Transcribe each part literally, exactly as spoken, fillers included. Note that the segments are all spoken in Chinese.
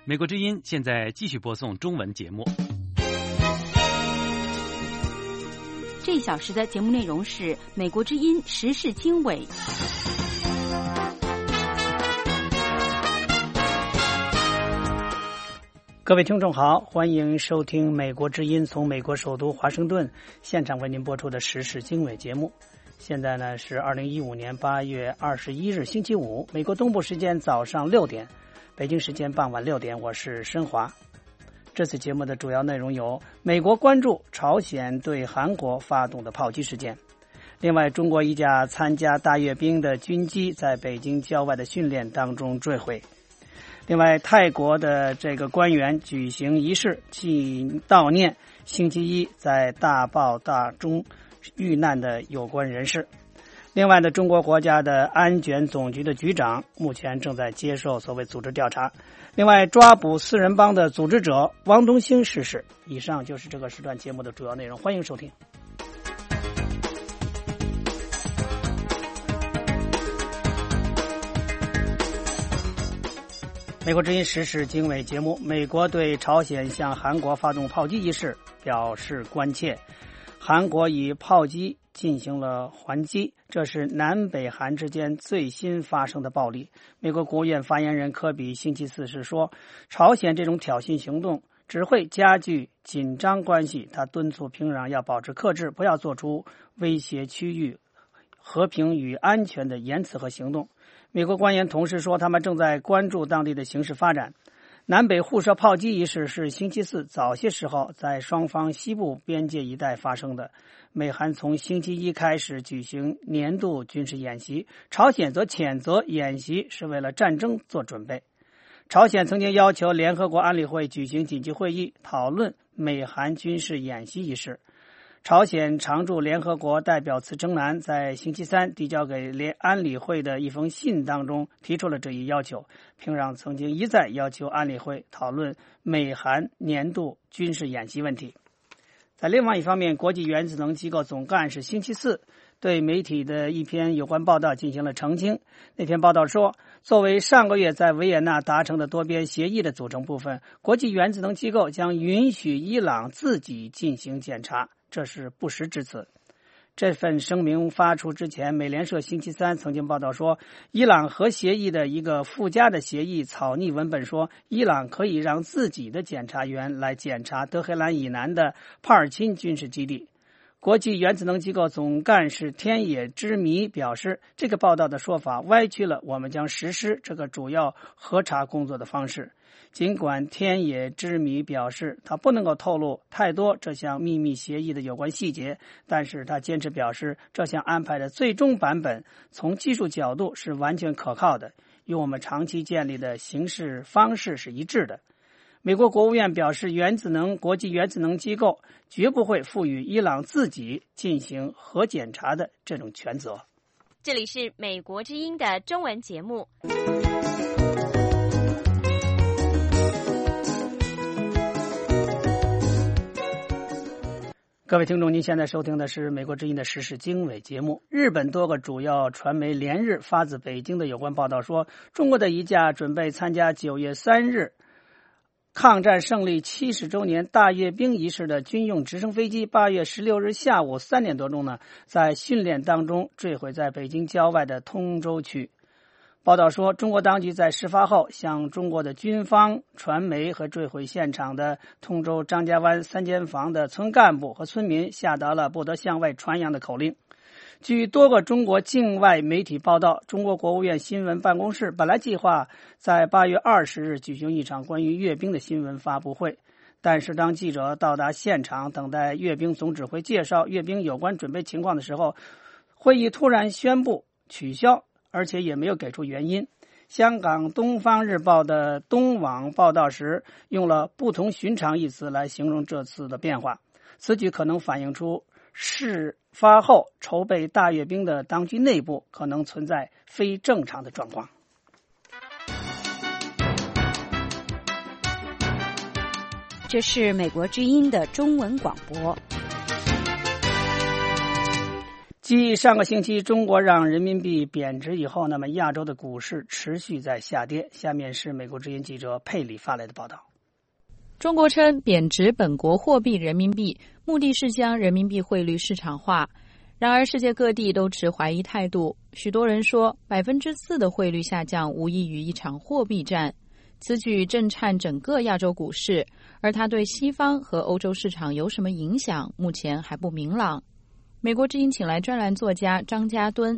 美国之音现在继续播送中文节目。 这一小时的节目内容是美国之音时事经纬。 各位听众好，欢迎收听美国之音从美国首都华盛顿现场为您播出的时事经纬节目。现在呢是二零一五年八月二十一日星期五，美国东部时间早上六点，北京时间傍晚六点，我是申华。这次节目的主要内容有：美国关注朝鲜对韩国发动的炮击事件；另外，中国一架参加大阅兵的军机在北京郊外的训练当中坠毁；另外，泰国的这个官员举行仪式纪悼念星期一在大爆炸中遇难的有关人士。另外呢，中国国家的安检总局的局长目前正在接受所谓组织调查。另外，抓捕四人帮的组织者王东兴逝世。以上就是这个时段节目的主要内容，欢迎收听。美国之音时事经纬节目，美国对朝鲜向韩国发动炮击一事表示关切。韩国以炮击进行了还击，这是南北韩之间最新发生的暴力。美国国务院发言人科比星期四是说，朝鲜这种挑衅行动只会加剧紧张关系，他敦促平壤要保持克制，不要做出威胁区域和平与安全的言辞和行动。美国官员同时说，他们正在关注当地的形势发展。南北互射炮击一事是星期四早些时候在双方西部边界一带发生的。美韩从星期一开始举行年度军事演习，朝鲜则谴责演习是为了战争做准备。朝鲜曾经要求联合国安理会举行紧急会议，讨论美韩军事演习一事。朝鲜常驻联合国代表茨成南在星期三递交给联安理会的一封信当中提出了这一要求。平壤曾经一再要求安理会讨论美韩年度军事演习问题。在另外一方面，国际原子能机构总干事星期四对媒体的一篇有关报道进行了澄清。那篇报道说，作为上个月在维也纳达成的多边协议的组成部分，国际原子能机构将允许伊朗自己进行检查，这是不实之词。这份声明发出之前，美联社星期三曾经报道说，伊朗核协议的一个附加的协议草拟文本说，伊朗可以让自己的检察员来检查德黑兰以南的帕尔钦军事基地。国际原子能机构总干事天野之弥表示，这个报道的说法歪曲了我们将实施这个主要核查工作的方式。尽管天野之弥表示他不能够透露太多这项秘密协议的有关细节，但是他坚持表示这项安排的最终版本从技术角度是完全可靠的，与我们长期建立的行事方式是一致的。美国国务院表示，原子能国际原子能机构绝不会赋予伊朗自己进行核检查的这种权责。 这里是美国之音的中文节目。 各位听众，您现在收听的是美国之音的时事经纬节目。日本多个主要传媒连日发自北京的有关报道说，中国的一架准备参加九月三日抗战胜利七十周年大阅兵仪式的军用直升飞机，八月十六日下午三点多钟呢，在训练当中坠毁在北京郊外的通州区。报道说，中国当局在事发后向中国的军方、传媒和坠毁现场的通州张家湾三间房的村干部和村民下达了不得向外传扬的口令。据多个中国境外媒体报道，中国国务院新闻办公室本来计划在八月二十日举行一场关于阅兵的新闻发布会，但是当记者到达现场等待阅兵总指挥介绍阅兵有关准备情况的时候，会议突然宣布取消，而且也没有给出原因。香港东方日报的东网报道时用了不同寻常一词来形容这次的变化，此举可能反映出事发后筹备大阅兵的当局内部可能存在非正常的状况。 这是美国之音的中文广播。 继上个星期中国让人民币贬值以后，那么亚洲的股市持续在下跌。下面是美国之音记者佩里发来的报道。 中国称贬值本国货币人民币，目的是将人民币汇率市场化。然而世界各地都持怀疑态度，许多人说百分之四的汇率下降无异于一场货币战。此举震颤整个亚洲股市，而它对西方和欧洲市场有什么影响，目前还不明朗。美国之音请来专栏作家张家敦。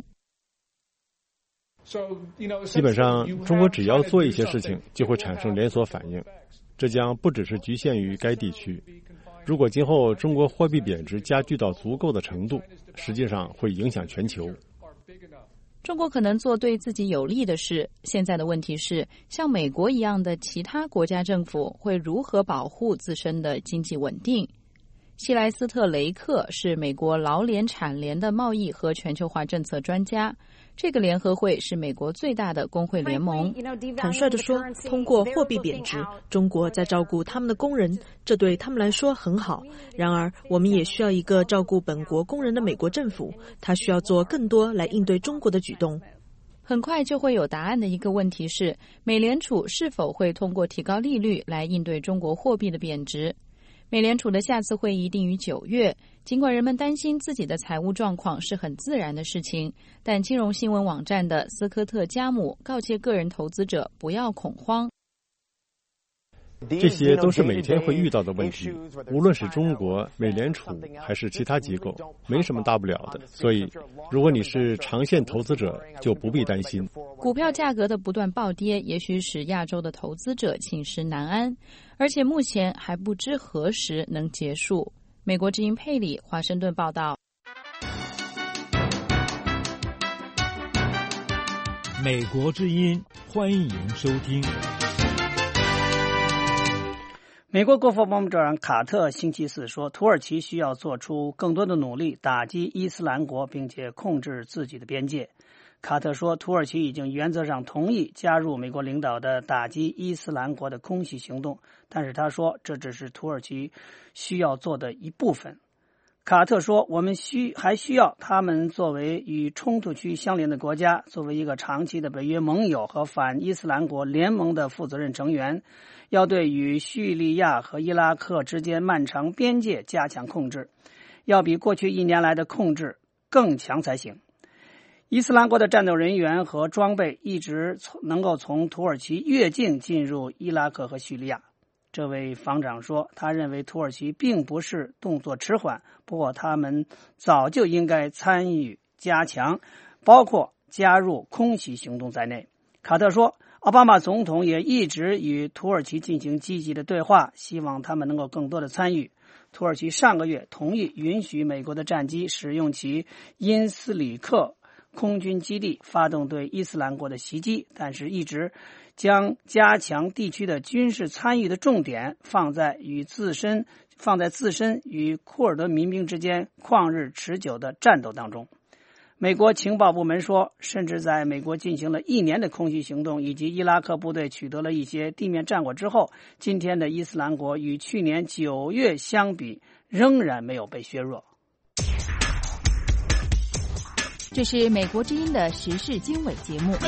基本上中国只要做一些事情就会产生连锁反应，这将不只是局限于该地区。如果今后中国货币贬值加剧到足够的程度，实际上会影响全球。 中国可能做对自己有利的事，现在的问题是，像美国一样的其他国家政府会如何保护自身的经济稳定。希莱斯特雷克是美国劳联产联的贸易和全球化政策专家，这个联合会是美国最大的工会联盟。 坦率地说，通过货币贬值，中国在照顾他们的工人，这对他们来说很好。然而我们也需要一个照顾本国工人的美国政府，他需要做更多来应对中国的举动。 很快就会有答案的一个问题是，美联储是否会通过提高利率来应对中国货币的贬值。美联储的下次会议定于九月，尽管人们担心自己的财务状况是很自然的事情，但金融新闻网站的斯科特加姆告诫个人投资者不要恐慌。 这些都是每天会遇到的问题，无论是中国、美联储还是其他机构，没什么大不了的。所以，如果你是长线投资者，就不必担心。 股票价格的不断暴跌，也许使亚洲的投资者寝食难安，而且目前还不知何时能结束。美国之音佩里，华盛顿报道。 美国之音，欢迎收听。 美国国防部长卡特星期四说，土耳其需要做出更多的努力打击伊斯兰国，并且控制自己的边界。卡特说，土耳其已经原则上同意加入美国领导的打击伊斯兰国的空袭行动，但是他说这只是土耳其需要做的一部分。卡特说，我们需还需要他们作为与冲突区相连的国家，作为一个长期的北约盟友和反伊斯兰国联盟的负责任成员，要对与叙利亚和伊拉克之间漫长边界加强控制，要比过去一年来的控制更强才行。伊斯兰国的战斗人员和装备一直能够从土耳其越境进入伊拉克和叙利亚。这位防长说，他认为土耳其并不是动作迟缓，不过他们早就应该参与加强，包括加入空袭行动在内。卡特说，奥巴马总统也一直与土耳其进行积极的对话，希望他们能够更多的参与。土耳其上个月同意允许美国的战机使用其因斯里克空军基地发动对伊斯兰国的袭击，但是一直将加强地区的军事参与的重点放在与自身放在自身与库尔德民兵之间旷日持久的战斗当中。美国情报部门说，甚至在美国进行了一年的空袭行动以及伊拉克部队取得了一些地面战果之后，今天的伊斯兰国与去年九月相比仍然没有被削弱。 这是美国之音的时事经纬节目。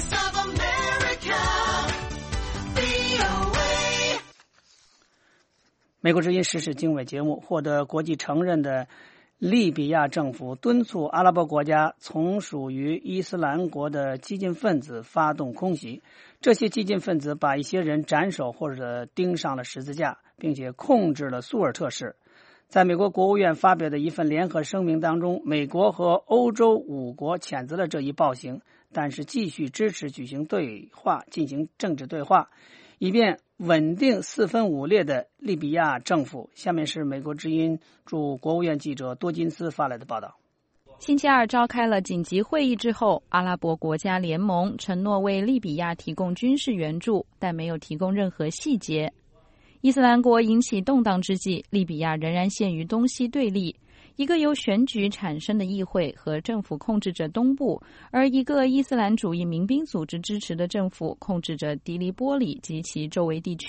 美国之音时事经纬节目获得国际承认的利比亚政府敦促阿拉伯国家从属于伊斯兰国的激进分子发动空袭。这些激进分子把一些人斩首或者钉上了十字架，并且控制了苏尔特市。在美国国务院发表的一份联合声明当中，美国和欧洲五国谴责了这一暴行，但是继续支持举行对话，进行政治对话，以便稳定四分五裂的利比亚政府。下面是美国之音驻国务院记者多金斯发来的报道。 星期二召开了紧急会议之后，阿拉伯国家联盟承诺为利比亚提供军事援助，但没有提供任何细节。伊斯兰国引起动荡之际，利比亚仍然陷于东西对立，一个由选举产生的议会和政府控制着东部，而一个伊斯兰主义民兵组织支持的政府控制着迪利波里及其周围地区。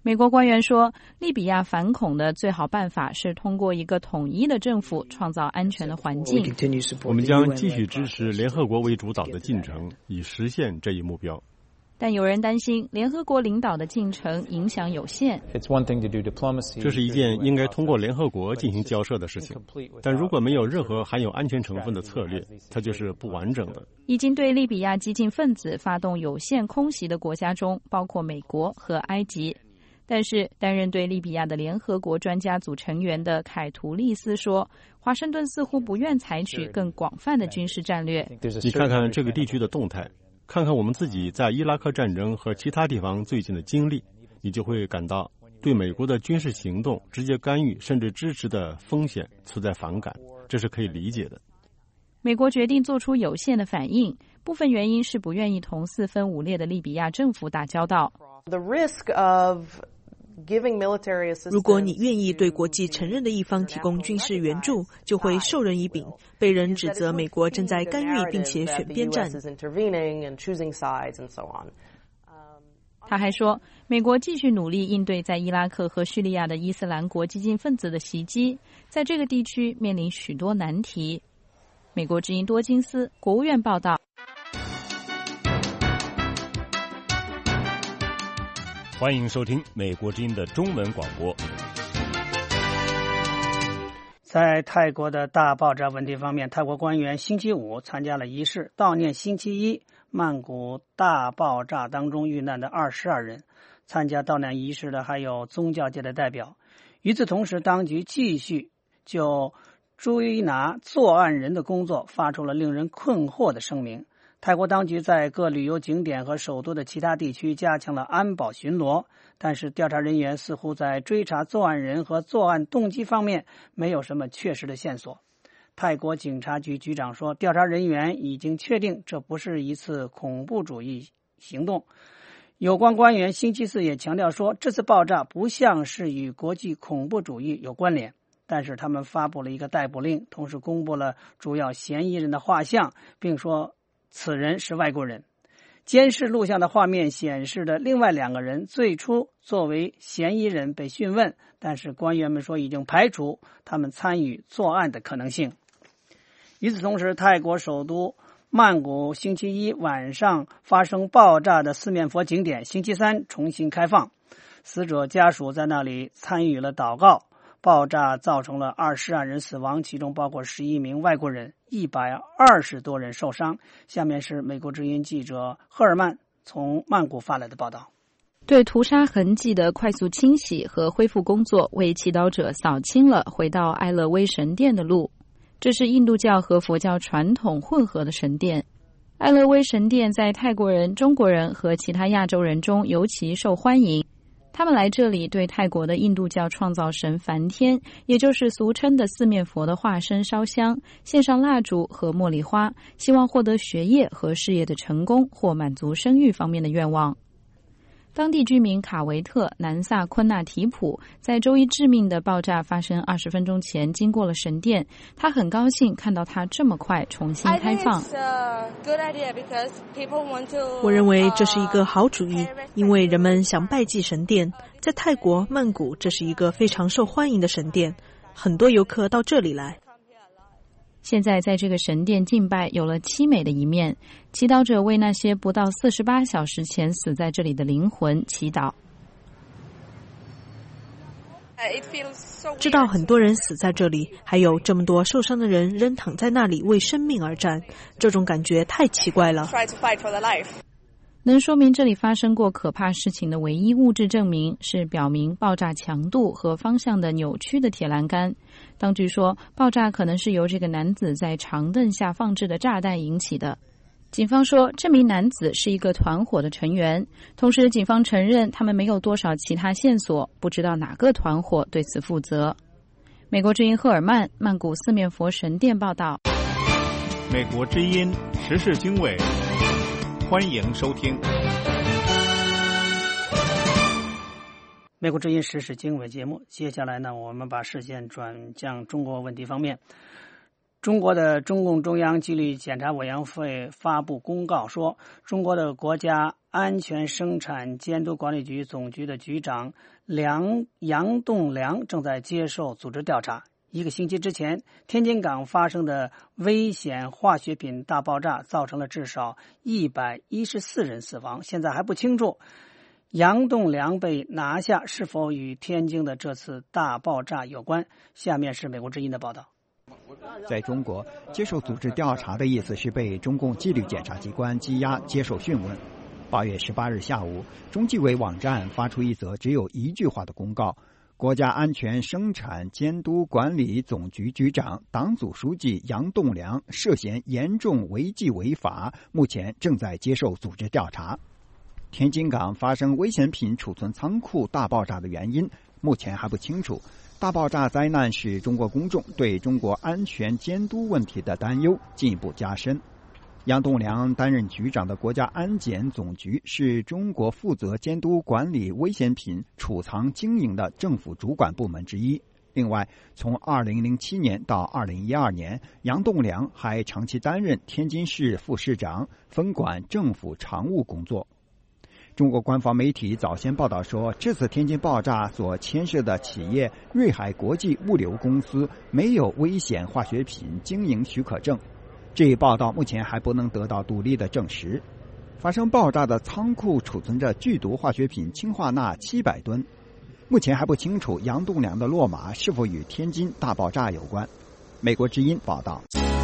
美国官员说，利比亚反恐的最好办法是通过一个统一的政府创造安全的环境。 我们将继续支持联合国为主导的进程，以实现这一目标。 但有人担心联合国领导的进程影响有限。 这是一件应该通过联合国进行交涉的事情，但如果没有任何含有安全成分的策略，它就是不完整的。 已经对利比亚激进分子发动有限空袭的国家中包括美国和埃及。但是担任对利比亚的联合国专家组成员的凯图利斯说，华盛顿似乎不愿采取更广泛的军事战略。 你看看这个地区的动态，看看我们自己在伊拉克战争和其他地方最近的经历，你就会感到对美国的军事行动直接干预甚至支持的风险存在反感，这是可以理解的。 美国决定做出有限的反应，部分原因是不愿意同四分五裂的利比亚政府打交道。 如果你愿意对国际承认的一方提供军事援助，就会授人以柄，被人指责美国正在干预并且选边站。 他还说，美国继续努力应对在伊拉克和叙利亚的伊斯兰国激进分子的袭击，在这个地区面临许多难题。美国之音多金斯国务院报道。 欢迎收听美国之音的中文广播。 在泰国的大爆炸问题方面，泰国官员星期五参加了仪式，悼念星期一曼谷大爆炸当中遇难的二十二人。参加悼念仪式的还有宗教界的代表。与此同时，当局继续就追拿作案人的工作发出了令人困惑的声明。泰国当局在各旅游景点和首都的其他地区加强了安保巡逻，但是调查人员似乎在追查作案人和作案动机方面没有什么确实的线索。泰国警察局局长说，调查人员已经确定这不是一次恐怖主义行动。有关官员星期四也强调说，这次爆炸不像是与国际恐怖主义有关联，但是他们发布了一个逮捕令，同时公布了主要嫌疑人的画像，并说此人是外国人。监视录像的画面显示的另外两个人最初作为嫌疑人被讯问，但是官员们说已经排除他们参与作案的可能性。与此同时，泰国首都曼谷星期一晚上发生爆炸的四面佛景点星期三重新开放，死者家属在那里参与了祷告。爆炸造成了二十二人死亡，其中包括十一名外国人，一百二十多人受伤。下面是美国之音记者赫尔曼从曼谷发来的报道。 对屠杀痕迹的快速清洗和恢复工作为祈祷者扫清了回到埃勒威神殿的路。这是印度教和佛教传统混合的神殿。埃勒威神殿在泰国人、中国人和其他亚洲人中尤其受欢迎。他们来这里对泰国的印度教创造神梵天，也就是俗称的四面佛的化身烧香，献上蜡烛和茉莉花，希望获得学业和事业的成功或满足生育方面的愿望。当地居民卡维特·南萨昆纳提普在周一致命的爆炸发生二十分钟前经过了神殿，他很高兴看到它这么快重新开放。 我认为这是一个好主意，因为人们想拜祭神殿。在泰国曼谷，这是一个非常受欢迎的神殿，很多游客到这里来。 现在在这个神殿敬拜有了凄美的一面，祈祷者为那些不到四十八小时前死在这里的灵魂祈祷。 知道很多人死在这里，还有这么多受伤的人仍躺在那里为生命而战，这种感觉太奇怪了。 能说明这里发生过可怕事情的唯一物质证明是表明爆炸强度和方向的扭曲的铁栏杆。当局说，爆炸可能是由这个男子在长凳下放置的炸弹引起的。警方说，这名男子是一个团伙的成员，同时警方承认他们没有多少其他线索，不知道哪个团伙对此负责。美国之音赫尔曼曼谷四面佛神殿报道。 美国之音时事经纬，欢迎收听。 美国之音时事经纬节目，接下来呢，我们把视线转向中国问题方面。 中国的中共中央纪律检查委员会发布公告说，中国的国家安全生产监督管理局总局的局长梁杨栋梁正在接受组织调查。一个星期之前，天津港发生的危险化学品大爆炸造成了至少一百一十四人死亡，现在还不清楚杨栋梁被拿下是否与天津的这次大爆炸有关。下面是美国之音的报道。 在中国，接受组织调查的意思是被中共纪律检察机关羁押接受讯问。八月十八日下午，中纪委网站发出一则只有一句话的公告：国家安全生产监督管理总局局长、党组书记杨栋梁涉嫌严重违纪违法，目前正在接受组织调查。天津港发生危险品储存仓库大爆炸的原因，目前还不清楚。大爆炸灾难使中国公众对中国安全监督问题的担忧进一步加深。杨栋梁担任局长的国家安检总局是中国负责监督管理危险品储藏经营的政府主管部门之一。另外，从二零零七年到二零一二年，杨栋梁还长期担任天津市副市长，分管政府常务工作。中国官方媒体早先报道说，这次天津爆炸所牵涉的企业瑞海国际物流公司没有危险化学品经营许可证。这一报道目前还不能得到独立的证实。发生爆炸的仓库储存着剧毒化学品氰化钠七百吨，目前还不清楚杨栋梁的落马是否与天津大爆炸有关。美国之音报道。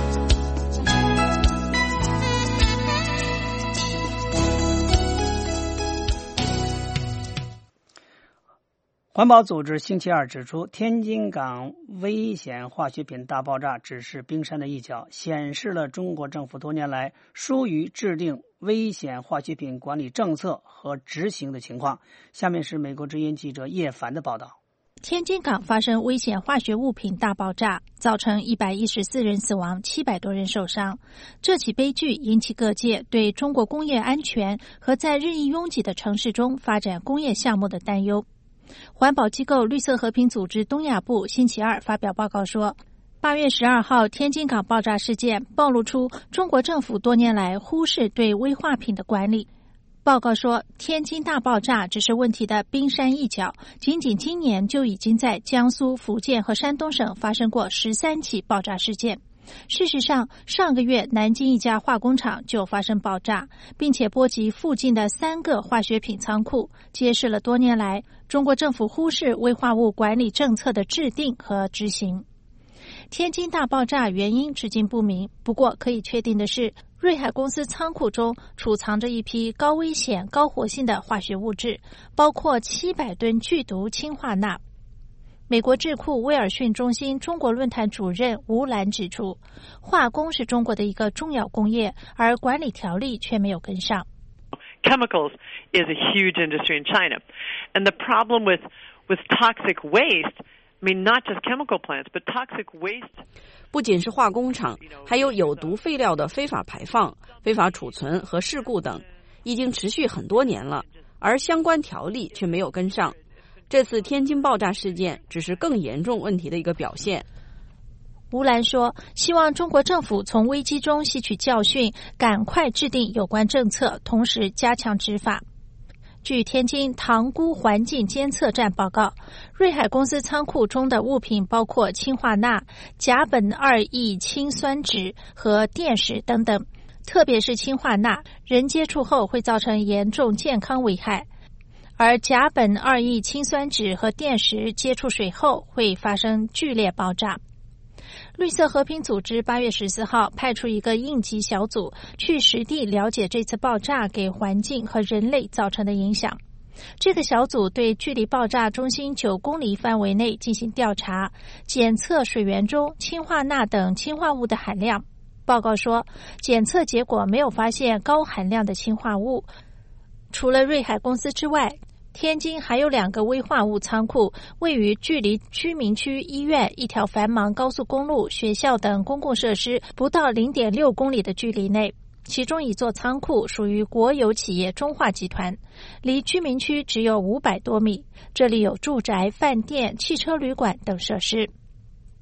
环保组织星期二指出，天津港危险化学品大爆炸只是冰山的一角，显示了中国政府多年来疏于制定危险化学品管理政策和执行的情况。下面是美国之音记者叶凡的报道。 天津港发生危险化学物品大爆炸，造成一百一十四人死亡，七百多人受伤。这起悲剧引起各界对中国工业安全和在日益拥挤的城市中发展工业项目的担忧。环保机构绿色和平组织东亚部星期二发表报告说，八月十二号天津港爆炸事件暴露出中国政府多年来忽视对危化品的管理。报告说，天津大爆炸只是问题的冰山一角，仅仅今年就已经在江苏、福建和山东省发生过十三起爆炸事件。事实上，上个月南京一家化工厂就发生爆炸，并且波及附近的三个化学品仓库，揭示了多年来中国政府忽视危化物管理政策的制定和执行。天津大爆炸原因至今不明，不过可以确定的是，瑞海公司仓库中储藏着一批高危险、高活性的化学物质，包括七百吨剧毒氰化钠。美国智库威尔逊中心中国论坛主任吴兰指出，化工是中国的一个重要工业，而管理条例却没有跟上。 Chemicals is a huge industry in China, and the problem with with toxic waste, I mean not just chemical plants, but toxic waste. 不仅是化工厂，还有有毒废料的非法排放、非法储存和事故等，已经持续很多年了，而相关条例却没有跟上。这次天津爆炸事件只是更严重问题的一个表现。 吴兰说，希望中国政府从危机中吸取教训，赶快制定有关政策，同时加强执法。据天津塘沽环境监测站报告，瑞海公司仓库中的物品包括氰化钠、甲苯二异氰酸酯和电石等等，特别是氰化钠，人接触后会造成严重健康危害。而甲苯二异氰酸酯和电石接触水后会发生剧烈爆炸。绿色和平组织八月十四号派出一个应急小组去实地了解这次爆炸给环境和人类造成的影响。这个小组对距离爆炸中心九公里范围内进行调查，检测水源中氰化钠等氰化物的含量。报告说，检测结果没有发现高含量的氰化物。除了瑞海公司之外，天津还有两个危化物仓库，位于距离居民区医院、一条繁忙高速公路、学校等公共设施不到 零点六公里的距离内。其中一座仓库属于国有企业中化集团，离居民区只有五百多米，这里有住宅、饭店、汽车旅馆等设施。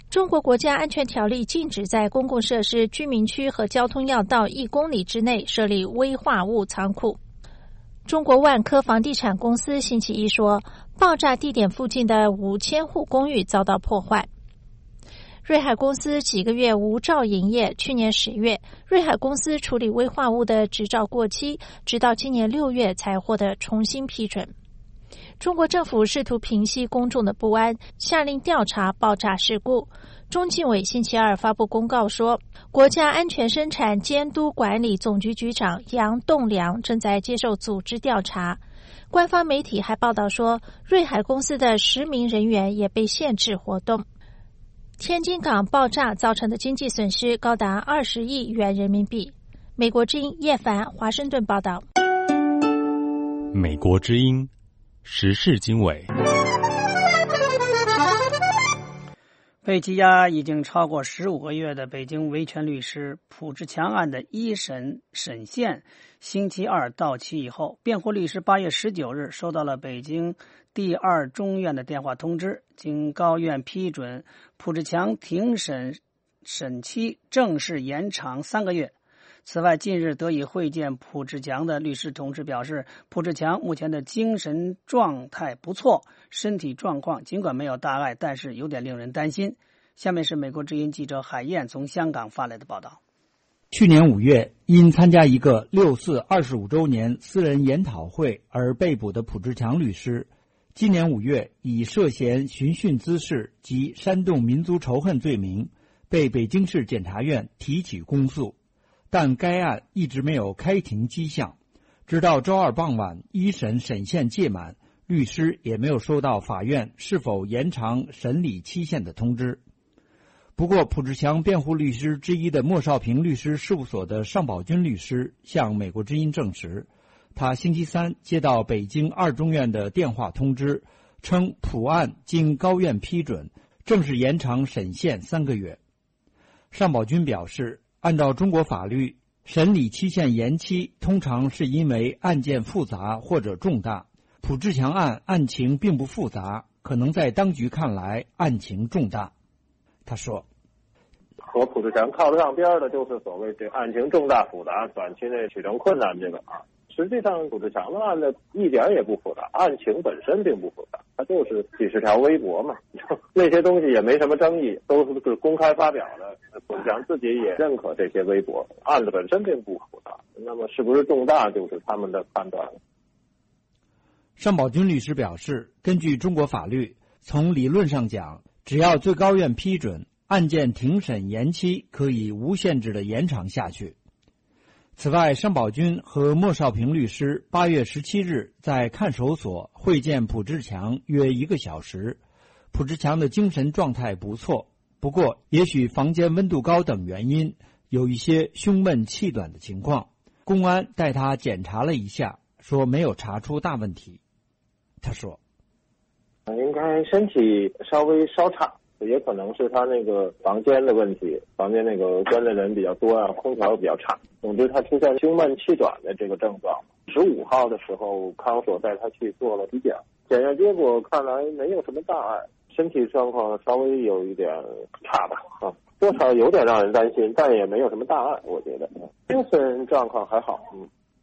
中国国家安全条例禁止在公共设施、居民区和交通要道一公里之内设立危化物仓库。中国万科房地产公司星期一说，爆炸地点附近的五千户公寓遭到破坏。瑞海公司几个月无照营业，去年十月，瑞海公司处理危化物的执照过期，直到今年六月才获得重新批准。中国政府试图平息公众的不安，下令调查爆炸事故。中纪委星期二发布公告说，国家安全生产监督管理总局局长杨栋梁正在接受组织调查。官方媒体还报道说，瑞海公司的十名人员也被限制活动。天津港爆炸造成的经济损失高达二十亿元人民币。美国之音叶凡华盛顿报道。 美国之音时事经纬。 被羁押已经超过十五个月的北京维权律师蒲志强案的一审审限星期二到期以后，辩护律师八月十九日收到了北京第二中院的电话通知，经高院批准，蒲志强庭审审期正式延长三个月。此外，近日得以会见蒲志强的律师同志表示，蒲志强目前的精神状态不错，身体状况尽管没有大碍，但是有点令人担心。下面是美国之音记者海燕从香港发来的报道。 去年五月，因参加一个六四二十五周年私人研讨会而被捕的蒲志强律师，今年五月以涉嫌寻衅滋事及煽动民族仇恨罪名，被北京市检察院提起公诉。但该案一直没有开庭迹象，直到周二傍晚一审审限届满，律师也没有收到法院是否延长审理期限的通知。不过，蒲志强辩护律师之一的莫少平律师事务所的尚宝军律师向美国之音证实，他星期三接到北京二中院的电话通知，称蒲案经高院批准，正式延长审限三个月。尚宝军表示，按照中国法律，审理期限延期通常是因为案件复杂或者重大。蒲志强案案情并不复杂，可能在当局看来案情重大。他说， 和蒲志强靠得上边的就是所谓这案情重大复杂，短期内取证困难这个啊。实际上蒲志强的案子一点也不复杂，案情本身并不复杂，它就是几十条微博嘛，那些东西也没什么争议，都是公开发表的。蒲志强自己也认可这些微博，案子本身并不复杂，那么是不是重大就是他们的判断了。 尚宝军律师表示，根据中国法律，从理论上讲，只要最高院批准，案件庭审延期可以无限制地延长下去。此外，尚宝军和莫少平律师八月十七日在看守所会见蒲志强约一个小时。蒲志强的精神状态不错，不过也许房间温度高等原因，有一些胸闷气短的情况。公安带他检查了一下，说没有查出大问题。他说， 应该身体稍微稍差，也可能是他那个房间的问题，房间那个关的人比较多啊，空调比较差。总之他出现胸闷气短的这个症状。十五号的时候，看守所带他去做了体检，检验结果看来没有什么大碍，身体状况稍微有一点差吧，啊，多少有点让人担心，但也没有什么大碍，我觉得精神状况还好。嗯。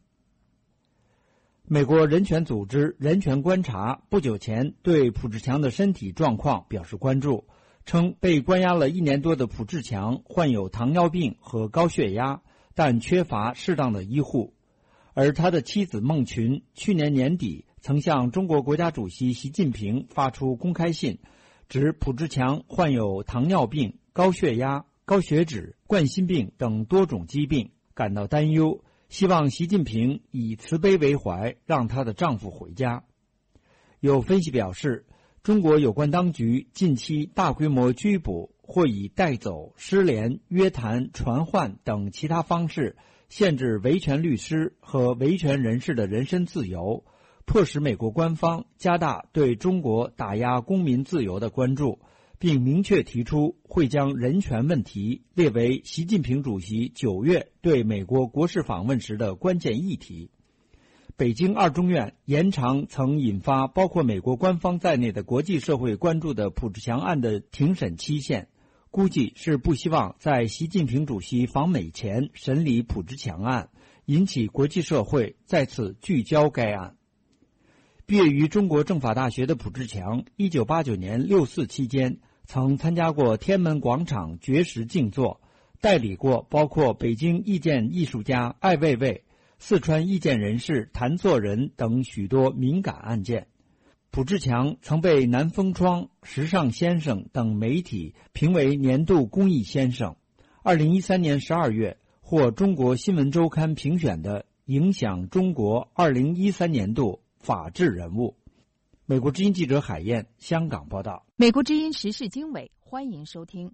美国人权组织人权观察不久前对蒲志强的身体状况表示关注，称被关押了一年多的蒲志强患有糖尿病和高血压，但缺乏适当的医护。而他的妻子孟群去年年底曾向中国国家主席习近平发出公开信，指蒲志强患有糖尿病、高血压、高血脂、冠心病等多种疾病，感到担忧，希望习近平以慈悲为怀，让她的丈夫回家。有分析表示，中国有关当局近期大规模拘捕或以带走、失联、约谈、传唤等其他方式限制维权律师和维权人士的人身自由，迫使美国官方加大对中国打压公民自由的关注，并明确提出会将人权问题列为习近平主席九月对美国国事访问时的关键议题。北京二中院延长曾引发包括美国官方在内的国际社会关注的蒲志强案的庭审期限， 估计是不希望在习近平主席访美前审理朴志强案，引起国际社会再次聚焦该案。毕业于中国政法大学的朴志强，一九八九年六四期间曾参加过天安门广场绝食静坐，代理过包括北京意见艺术家艾未未、四川意见人士谭作人等许多敏感案件。朴志强曾被南风窗、时尚先生等媒体评为年度公益先生。二零一三年十二月，获中国新闻周刊评选的影响中国二零一三年度法治人物。美国之音记者海燕，香港报道。 美国之音时事经纬，欢迎收听。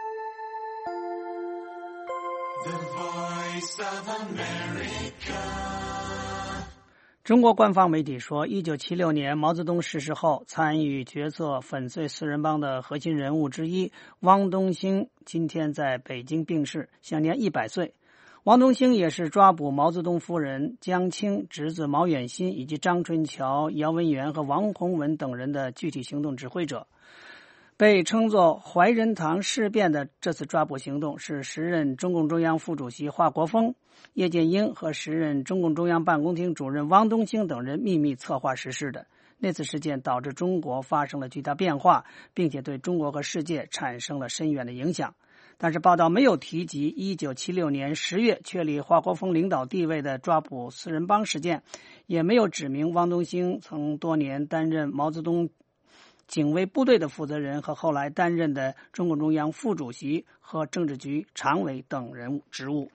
The Voice of America。 中国官方媒体说，一九七六年毛泽东逝世后，参与决策粉碎四人帮的核心人物之一汪东兴今天在北京病逝，享年一百岁。汪东兴也是抓捕毛泽东夫人江青、侄子毛远新以及张春桥、姚文元和王洪文等人的具体行动指挥者。被称作怀仁堂事变的这次抓捕行动是时任中共中央副主席华国锋、叶剑英和时任中共中央办公厅主任汪东兴等人秘密策划实施的。那次事件导致中国发生了巨大变化，并且对中国和世界产生了深远的影响。但是报道没有提及一九七六年十月确立华国锋领导地位的抓捕四人帮事件，也没有指明汪东兴曾多年担任毛泽东警卫部队的负责人和后来担任的中共中央副主席和政治局常委等人物职务。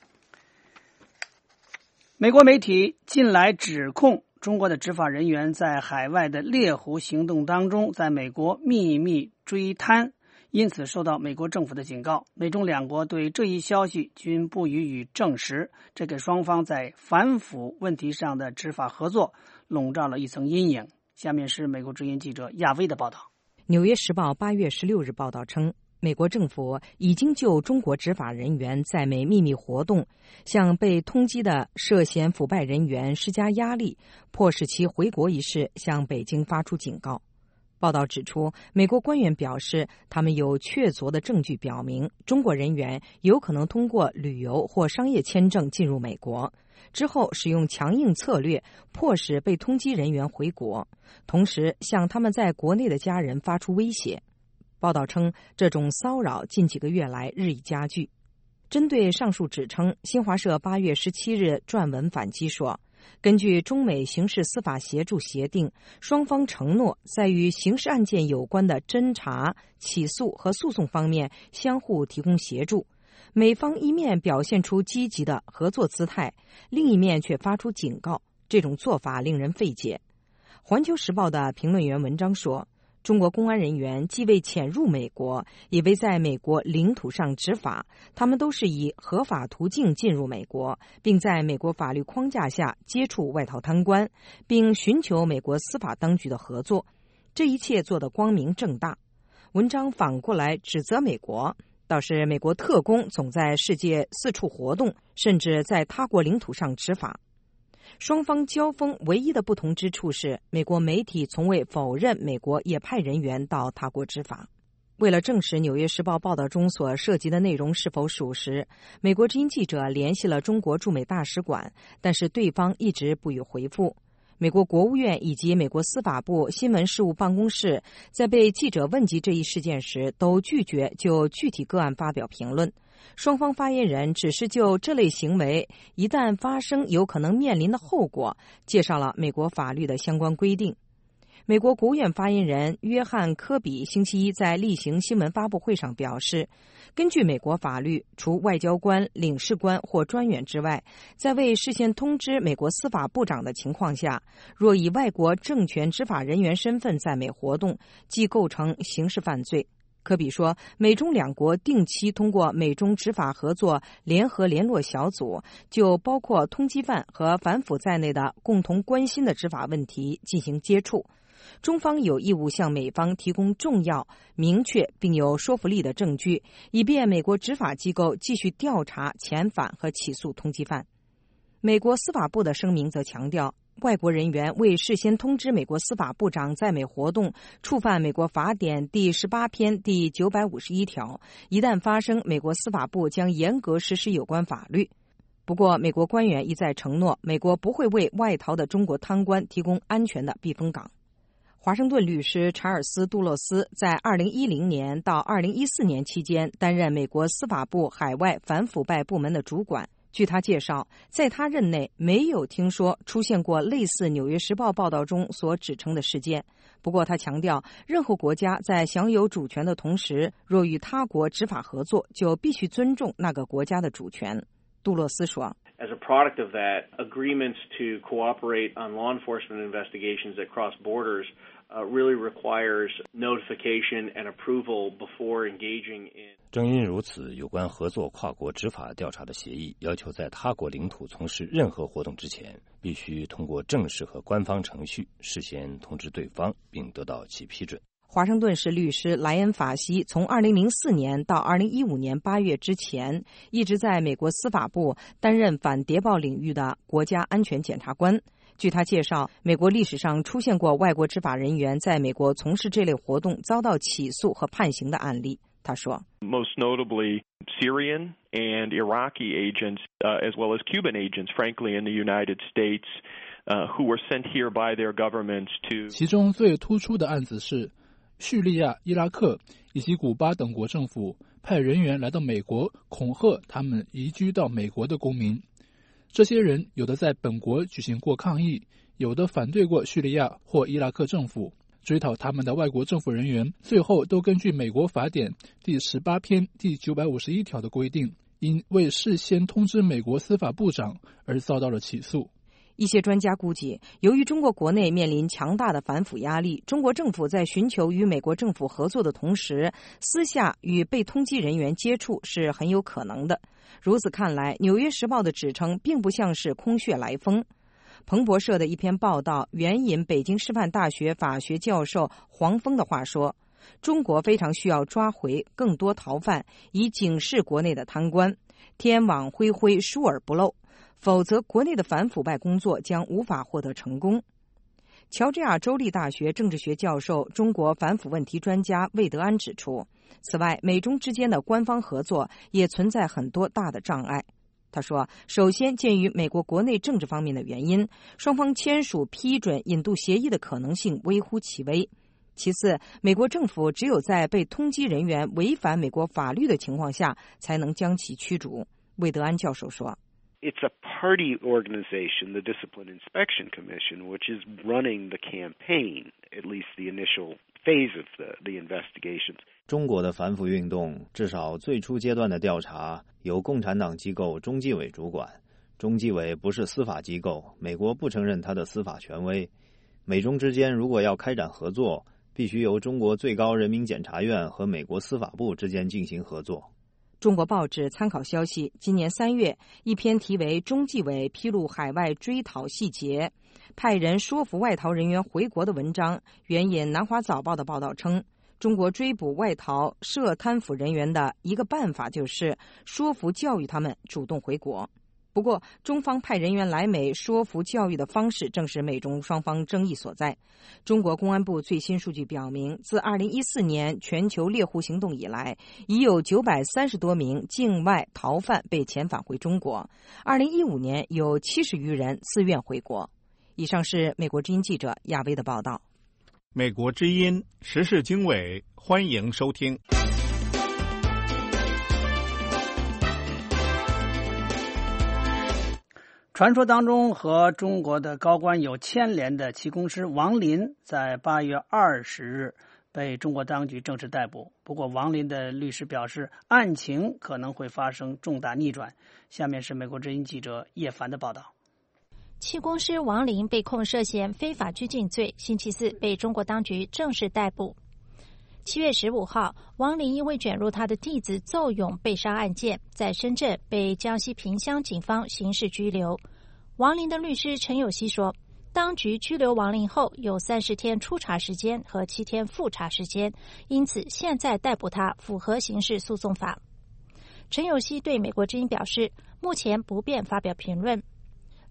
美国媒体近来指控中国的执法人员在海外的猎狐行动当中在美国秘密追贪，因此受到美国政府的警告。美中两国对这一消息均不予以证实，这给双方在反腐问题上的执法合作笼罩了一层阴影。下面是美国之音记者亚威的报道。 纽约时报八月十六日报道称，美国政府已经就中国执法人员在美秘密活动向被通缉的涉嫌腐败人员施加压力，迫使其回国一事向北京发出警告。报道指出，美国官员表示，他们有确凿的证据表明中国人员有可能通过旅游或商业签证进入美国，之后使用强硬策略迫使被通缉人员回国，同时向他们在国内的家人发出威胁。报道称，这种骚扰近几个月来日益加剧。针对上述指称，新华社八月十七日撰文反击说，根据中美刑事司法协助协定，双方承诺在与刑事案件有关的侦查、起诉和诉讼方面相互提供协助。美方一面表现出积极的合作姿态，另一面却发出警告，这种做法令人费解。环球时报的评论员文章说，中国公安人员既未潜入美国，也未在美国领土上执法，他们都是以合法途径进入美国，并在美国法律框架下接触外逃贪官，并寻求美国司法当局的合作。这一切做得光明正大。文章反过来指责美国，倒是美国特工总在世界四处活动，甚至在他国领土上执法。双方交锋唯一的不同之处是，美国媒体从未否认美国也派人员到他国执法。为了证实《纽约时报》报道中所涉及的内容是否属实，美国之音记者联系了中国驻美大使馆，但是对方一直不予回复。美国国务院以及美国司法部新闻事务办公室在被记者问及这一事件时，都拒绝就具体个案发表评论。双方发言人只是就这类行为一旦发生有可能面临的后果，介绍了美国法律的相关规定。美国国务院发言人约翰·科比星期一在例行新闻发布会上表示，根据美国法律，除外交官、领事官或专员之外，在未事先通知美国司法部长的情况下，若以外国政权执法人员身份在美活动，即构成刑事犯罪。科比说，美中两国定期通过美中执法合作联合联络小组，就包括通缉犯和反腐在内的共同关心的执法问题进行接触。中方有义务向美方提供重要、明确并有说服力的证据，以便美国执法机构继续调查、遣返和起诉通缉犯。美国司法部的声明则强调， 外国人员未事先通知美国司法部长在美活动，触犯美国法典第十八篇第九百五十一条，一旦发生，美国司法部将严格实施有关法律。不过，美国官员一再承诺，美国不会为外逃的中国贪官提供安全的避风港。华盛顿律师查尔斯·杜洛斯在二零一零年到二零一四年期间担任美国司法部海外反腐败部门的主管。据他介绍，在他任内没有听说出现过类似《纽约时报》报道中所指称的事件。不过他强调，任何国家在享有主权的同时，若与他国执法合作，就必须尊重那个国家的主权。杜洛斯说， As a product of that, agreements to cooperate on law enforcement investigations that cross borders uh, really requires notification and approval before engaging in. 正因如此，有关合作跨国执法调查的协议要求在他国领土从事任何活动之前，必须通过正式和官方程序事先通知对方，并得到其批准。 华盛顿市律师莱恩·法西从二零零四年到二零一五年八月之前，一直在美国司法部担任反谍报领域的国家安全检察官。据他介绍，美国历史上出现过外国执法人员在美国从事这类活动遭到起诉和判刑的案例。他说 ，Most notably Syrian and Iraqi agents, uh, as well as Cuban agents, frankly, in the United States, uh, who were sent here by their governments to. 其中最突出的案子是叙利亚、伊拉克以及古巴等国政府派人员来到美国，恐吓他们移居到美国的公民。这些人有的在本国举行过抗议，有的反对过叙利亚或伊拉克政府。追讨他们的外国政府人员最后都根据美国法典第十八篇第九百五十一条的规定，因未事先通知美国司法部长而遭到了起诉。 一些专家估计，由于中国国内面临强大的反腐压力，中国政府在寻求与美国政府合作的同时，私下与被通缉人员接触是很有可能的。如此看来，《纽约时报》的指称并不像是空穴来风。彭博社的一篇报道援引北京师范大学法学教授黄峰的话说，中国非常需要抓回更多逃犯，以警示国内的贪官，天网恢恢，疏而不漏，否则国内的反腐败工作将无法获得成功。乔治亚州立大学政治学教授、中国反腐问题专家魏德安指出，此外，美中之间的官方合作也存在很多大的障碍。他说，首先，鉴于美国国内政治方面的原因，双方签署批准引渡协议的可能性微乎其微。其次，美国政府只有在被通缉人员违反美国法律的情况下，才能将其驱逐。魏德安教授说， It's a party organization, the Discipline Inspection Commission, which is running the campaign, at least the initial phase of the, the investigations. 中国的反腐运动至少最初阶段的调查由共产党机构中纪委主管，中纪委不是司法机构，美国不承认它的司法权威。美中之间如果要开展合作，必须由中国最高人民检察院和美国司法部之间进行合作。 中国报纸参考消息，今年三月，一篇题为《中纪委披露海外追讨细节，派人说服外逃人员回国》的文章，援引南华早报的报道称，中国追捕外逃涉贪腐人员的一个办法就是说服教育他们主动回国。不过，中方派人员来美说服教育的方式正是美中双方争议所在。中国公安部最新数据表明，自二零一四年全球猎狐行动以来，已有九百三十多名境外逃犯被遣返回中国。二零一五年有七十余人自愿回国。以上是美国之音记者亚薇的报道。 美国之音时事经纬，欢迎收听。 传说当中和中国的高官有牵连的气功师王林，在八月二十日被中国当局正式逮捕。不过，王林的律师表示，案情可能会发生重大逆转。下面是美国之音记者叶凡的报道。 气功师王林被控涉嫌非法拘禁罪，星期四被中国当局正式逮捕。七月十五号，王林因为卷入他的弟子邹勇被杀案件，在深圳被江西萍乡警方刑事拘留。王林的律师陈有希说，当局拘留王林后有三十天初查时间和七天复查时间，因此现在逮捕他符合刑事诉讼法。陈有希对美国之音表示，目前不便发表评论。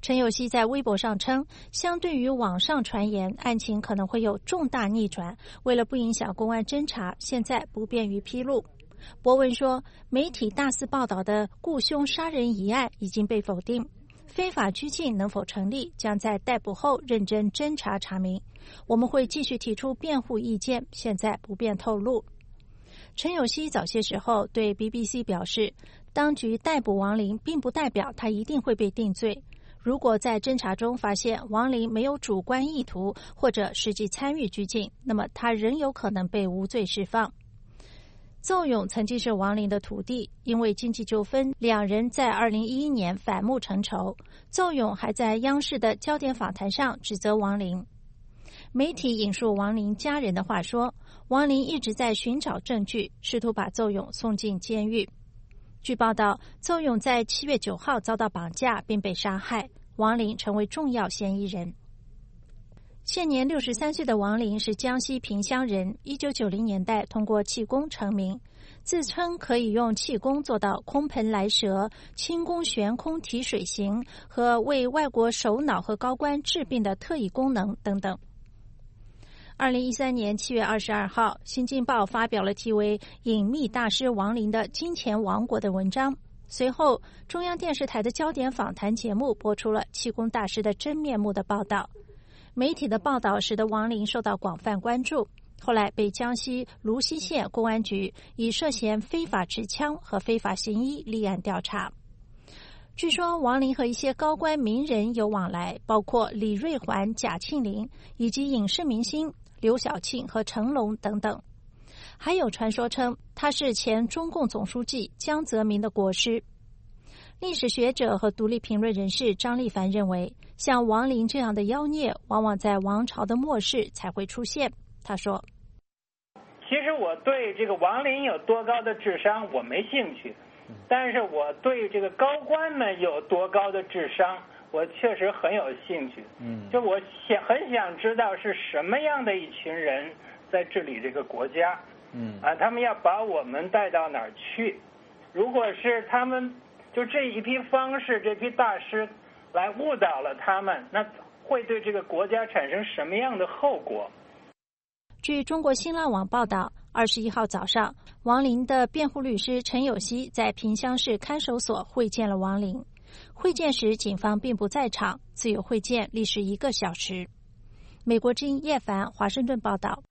陈有熙在微博上称，相对于网上传言，案情可能会有重大逆转，为了不影响公安侦查，现在不便于披露。博文说，媒体大肆报道的雇凶杀人一案已经被否定，非法拘禁能否成立，将在逮捕后认真侦查查明。我们会继续提出辩护意见，现在不便透露。陈有熙早些时候对 B B C 表示，当局逮捕王林并不代表他一定会被定罪。如果在侦查中发现王林没有主观意图或者实际参与拘禁，那么他仍有可能被无罪释放。邹勇曾经是王林的徒弟，因为经济纠纷，两人在二零一一年反目成仇。邹勇还在央视的焦点访谈上指责王林。媒体引述王林家人的话说，王林一直在寻找证据，试图把邹勇送进监狱。据报道，邹勇在七月九号遭到绑架并被杀害，王林成为重要嫌疑人。现年六十三岁的王林是江西萍乡人，一九九零年代通过气功成名，自称可以用气功做到空盆来蛇、轻功悬空提水行和为外国首脑和高官治病的特异功能等等。二零一三年七月二十二号，《新京报》发表了题为《隐秘大师王林的金钱王国》的文章。随后，中央电视台的焦点访谈节目播出了气功大师的真面目的报道。媒体的报道使得王林受到广泛关注，后来被江西泸溪县公安局以涉嫌非法持枪和非法行医立案调查。据说王林和一些高官名人有往来，包括李瑞环、贾庆林，以及影视明星刘晓庆和成龙等等。还有传说称他是前中共总书记江泽民的国师。历史学者和独立评论人士张立凡认为，像王林这样的妖孽往往在王朝的末世才会出现。他说， 其实我对这个王林有多高的智商我没兴趣，但是我对这个高官们有多高的智商我确实很有兴趣。嗯，就我想很想知道是什么样的一群人在治理这个国家。嗯，啊，他们要把我们带到哪儿去？如果是他们就这一批方式，这批大师来误导了他们，那会对这个国家产生什么样的后果？ 据中国新浪网报道，二十一号早上，王林的辩护律师陈有熙在萍乡市看守所会见了王林。会见时，警方并不在场，自由会见历时一个小时。美国之音叶凡华盛顿报道。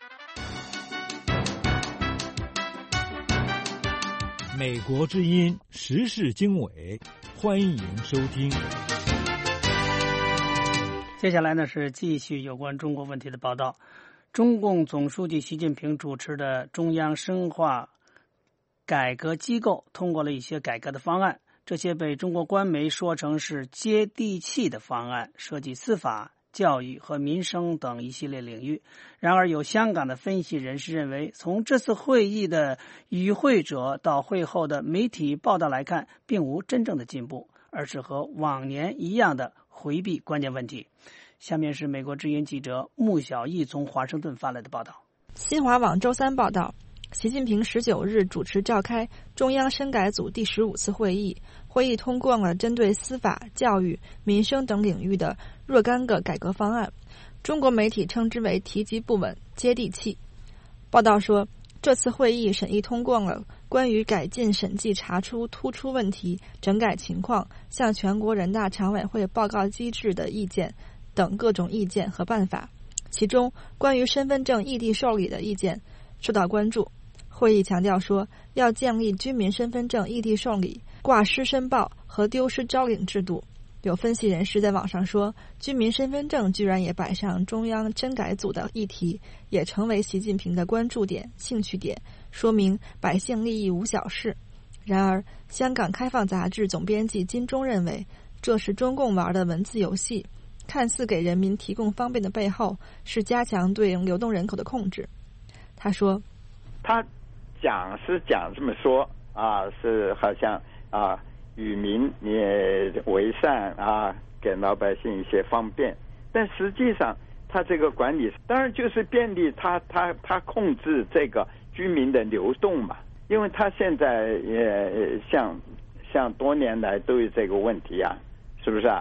美国之音时事经纬，欢迎收听。 接下来呢是继续有关中国问题的报道。中共总书记习近平主持的中央深化改革机构通过了一些改革的方案，这些被中国官媒说成是接地气的方案，涉及司法、教育和民生等一系列领域。然而有香港的分析人士认为，从这次会议的与会者到会后的媒体报道来看，并无真正的进步，而是和往年一样的回避关键问题。下面是美国之音记者穆小艺从华盛顿发来的报道。 新华网周三报道，习近平十九日主持召开中央深改组第十五次会议，会议通过了针对司法、教育、民生等领域的若干个改革方案。中国媒体称之为提及不稳、接地气。报道说，这次会议审议通过了关于改进审计查出突出问题、整改情况、向全国人大常委会报告机制的意见等各种意见和办法。其中，关于身份证异地受理的意见受到关注。会议强调说，要建立居民身份证异地受理、挂失申报和丢失招领制度。有分析人士在网上说，居民身份证居然也摆上中央深改组的议题，也成为习近平的关注点、兴趣点，说明百姓利益无小事。然而，香港开放杂志总编辑金钟认为，这是中共玩的文字游戏，看似给人民提供方便的背后，是加强对流动人口的控制。他说， 他讲是讲这么说啊，是好像啊与民也为善啊，给老百姓一些方便，但实际上他这个管理当然就是便利他他他控制这个居民的流动嘛，因为他现在也像像多年来都有这个问题啊，是不是啊？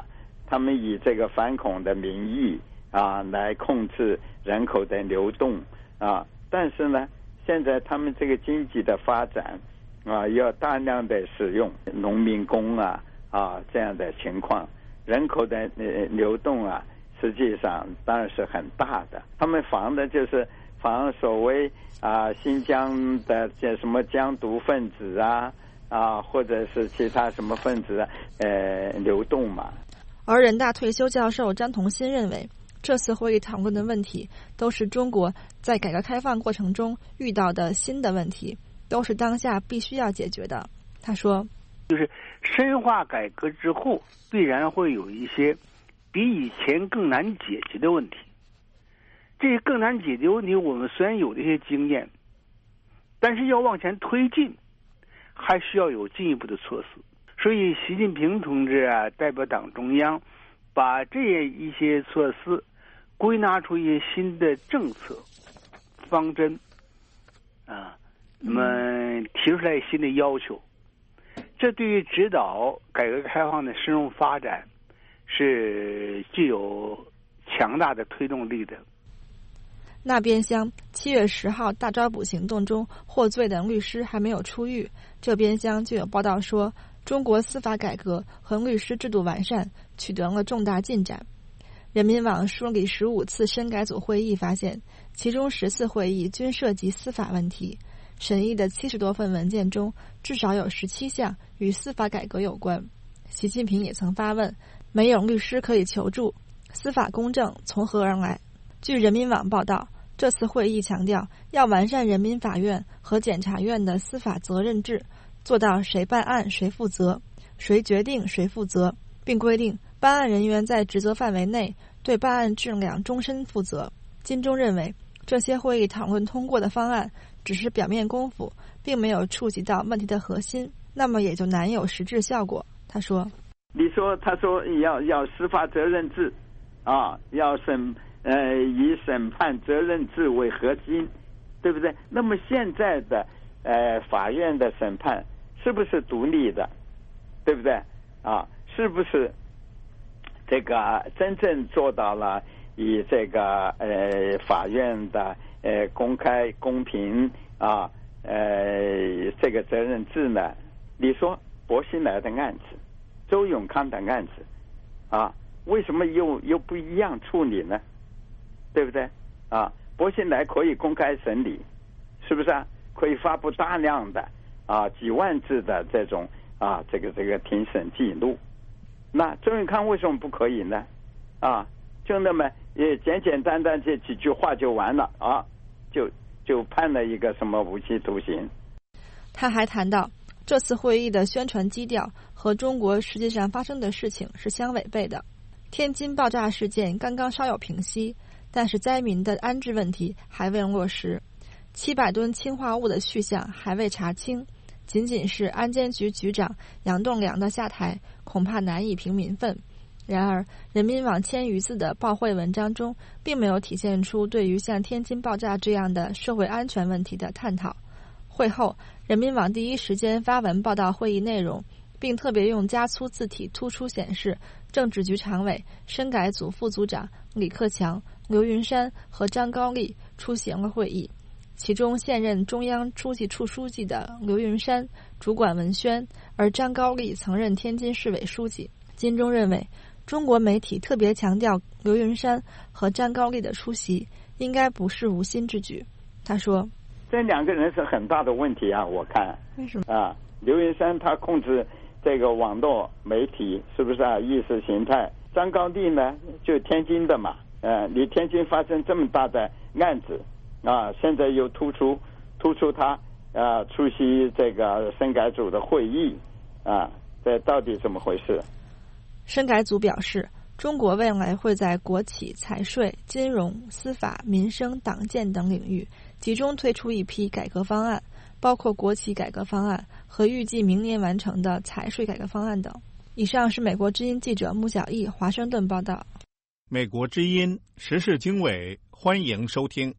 他们以这个反恐的名义啊来控制人口的流动啊，但是呢，现在他们这个经济的发展啊，要大量的使用农民工啊啊这样的情况，人口的呃流动啊，实际上当然是很大的。他们防的就是防所谓啊新疆的这什么疆独分子啊啊，或者是其他什么分子呃流动嘛。 而人大退休教授张同新认为，这次会议讨论的问题都是中国在改革开放过程中遇到的新的问题，都是当下必须要解决的。他说， 就是深化改革之后，必然会有一些比以前更难解决的问题。这些更难解决问题，我们虽然有这些经验，但是要往前推进，还需要有进一步的措施。所以习近平同志啊，代表党中央把这一些措施归纳出一些新的政策方针啊，那么提出来新的要求，这对于指导改革开放的深入发展是具有强大的推动力的。 那边厢七月十号大抓捕行动中获罪的律师还没有出狱，这边厢就有报道说，中国司法改革和律师制度完善取得了重大进展。人民网梳理十五次深改组会议发现，其中十次会议均涉及司法问题，审议的七十多份文件中，至少有十七项与司法改革有关。习近平也曾发问，没有律师可以求助，司法公正从何而来？据人民网报道，这次会议强调要完善人民法院和检察院的司法责任制，做到谁办案谁负责，谁决定谁负责，并规定办案人员在职责范围内对办案质量终身负责。金钟认为，这些会议讨论通过的方案只是表面功夫，并没有触及到问题的核心，那么也就难有实质效果。他说：“ 你说，他说要要司法责任制，啊，要审呃以审判责任制为核心，对不对？那么现在的呃法院的审判是不是独立的，对不对？啊，是不是这个真正做到了以这个呃法院的呃公开公平啊呃这个责任制呢？你说薄熙来的案子，周永康的案子啊，为什么又又不一样处理呢？对不对？啊，薄熙来可以公开审理，是不是啊？可以发布大量的啊几万字的这种啊这个这个庭审记录。那周永康为什么不可以呢？啊，就那么也简简单单这几句话就完了啊，就就判了一个什么无期徒刑。 他还谈到，这次会议的宣传基调和中国实际上发生的事情是相违背的。天津爆炸事件刚刚稍有平息，但是灾民的安置问题还未落实，七百吨氰化物的去向还未查清，仅仅是安监局局长杨栋梁的下台，恐怕难以平民愤。然而，人民网千余字的报会文章中，并没有体现出对于像天津爆炸这样的社会安全问题的探讨。会后，人民网第一时间发文报道会议内容，并特别用加粗字体突出显示，政治局常委、深改组副组长李克强、刘云山和张高丽出席了会议。其中现任中央书记处书记的刘云山主管文宣，而张高丽曾任天津市委书记。金钟认为，中国媒体特别强调刘云山和张高丽的出席，应该不是无心之举。他说， 这两个人是很大的问题啊，我看。 为什么？ 啊，刘云山他控制这个网络媒体，是不是啊？意识形态。张高丽呢，就天津的嘛，呃，你天津发生这么大的案子啊，现在又突出突出他啊出席这个深改组的会议啊，这到底怎么回事？ 深改组表示，中国未来会在国企、财税、金融、司法、民生、党建等领域集中推出一批改革方案，包括国企改革方案和预计明年完成的财税改革方案等。以上是美国之音记者穆小艺华盛顿报道。 美国之音时事经纬，欢迎收听。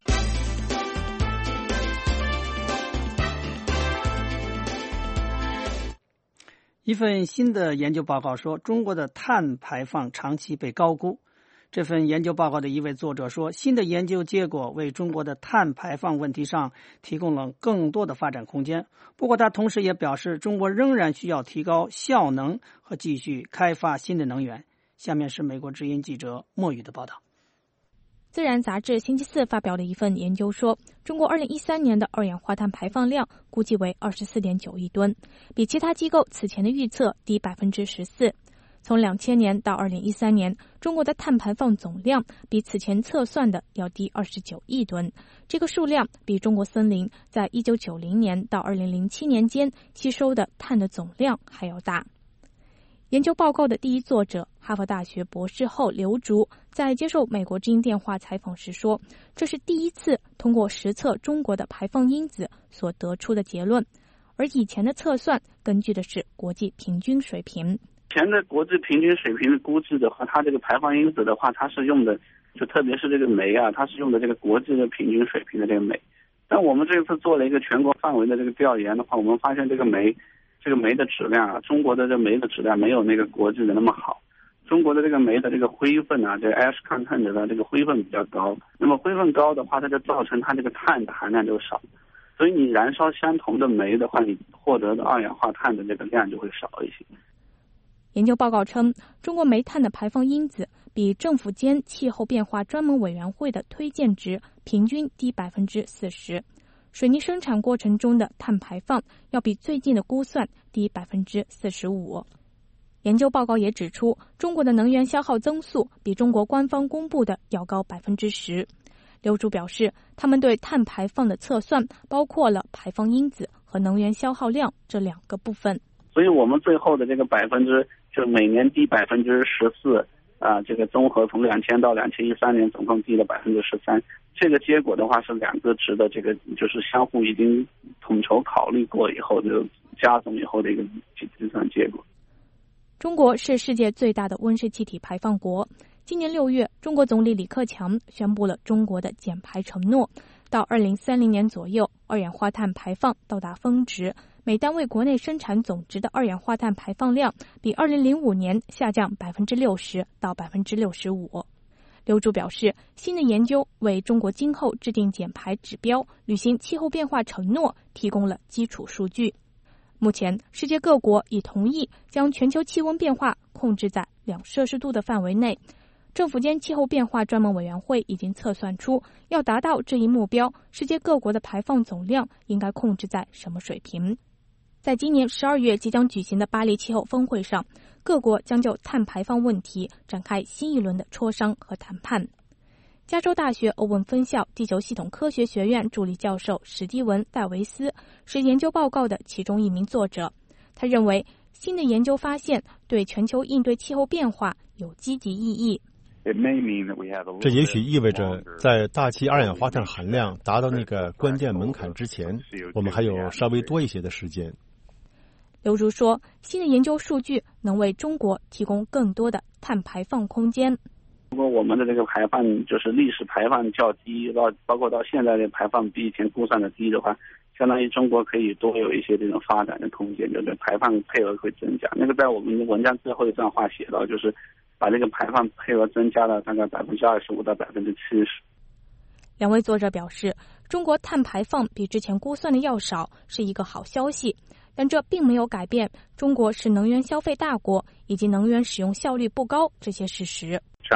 一份新的研究报告说，中国的碳排放长期被高估。这份研究报告的一位作者说，新的研究结果为中国的碳排放问题上提供了更多的发展空间。不过他同时也表示，中国仍然需要提高效能和继续开发新的能源。下面是美国之音记者莫宇的报道。 自然杂志星期四发表了一份研究说，中国二零一三年的二氧化碳排放量估计为 二十四点九亿吨，比其他机构此前的预测低 百分之十四。 从两千年到二零一三年，中国的碳排放总量比此前测算的要低二十九亿吨，这个数量比中国森林在一九九零年到二零零七年间吸收的碳的总量还要大。研究报告的第一作者，哈佛大学博士后刘竹在接受美国之音电话采访时说，这是第一次通过实测中国的排放因子所得出的结论，而以前的测算根据的是国际平均水平。 前的国际平均水平的估计的话，它这个排放因子的话，它是用的，就特别是这个煤啊，它是用的这个国际的平均水平的这个煤。但我们这次做了一个全国范围的这个调研的话，我们发现这个煤。这个煤的质量啊，中国的这煤的质量没有那个国际的那么好。中国的这个煤的这个灰分啊，这个 ash content 的这个灰分比较高。那么灰分高的话，它就造成它这个碳的含量就少。所以你燃烧相同的煤的话，你获得的二氧化碳的这个量就会少一些。 研究报告称，中国煤炭的排放因子比政府间气候变化专门委员会的推荐值平均低 百分之四十。水泥生产过程中的碳排放要比最近的估算低 百分之四十五。 研究报告也指出，中国的能源消耗增速比中国官方公布的要高 百分之十。 刘竹表示，他们对碳排放的测算包括了排放因子和能源消耗量这两个部分。 所以我们最后的这个百分之就每年低 百分之十四啊，这个综合从两千到两千一三年总共低了 百分之十三。这个结果的话是两个值的这个就是相互已经统筹考虑过以后就加总以后的一个计算结果。 中国是世界最大的温室气体排放国。今年六月，中国总理李克强宣布了中国的减排承诺，到二零三零年左右，二氧化碳排放到达峰值，每单位国内生产总值的二氧化碳排放量比二零零五年下降 百分之六十 到 百分之六十五。刘竹表示，新的研究为中国今后制定减排指标、履行气候变化承诺提供了基础数据。目前，世界各国已同意将全球气温变化控制在两摄氏度的范围内。政府间气候变化专门委员会已经测算出，要达到这一目标，世界各国的排放总量应该控制在什么水平。在今年十二月即将举行的巴黎气候峰会上，各国将就碳排放问题展开新一轮的磋商和谈判。加州大学欧文分校地球系统科学学院助理教授史蒂文·戴维斯是研究报告的其中一名作者。他认为，新的研究发现对全球应对气候变化有积极意义。 这也许意味着，在大气二氧化碳含量达到那个关键门槛之前，我们还有稍微多一些的时间。 刘竹说，新的研究数据能为中国提供更多的碳排放空间。 如果我们的这个排放就是历史排放较低，到包括到现在的排放比以前估算的低的话，相当于中国可以多有一些这种发展的空间，就是排放配额会增加。那个在我们文章最后一段话写到，就是把这个排放配额增加了大概百分之二十五到百分之七十。 两位作者表示，中国碳排放比之前估算的要少，是一个好消息。但这并没有改变中国是能源消费大国以及能源使用效率不高这些事实。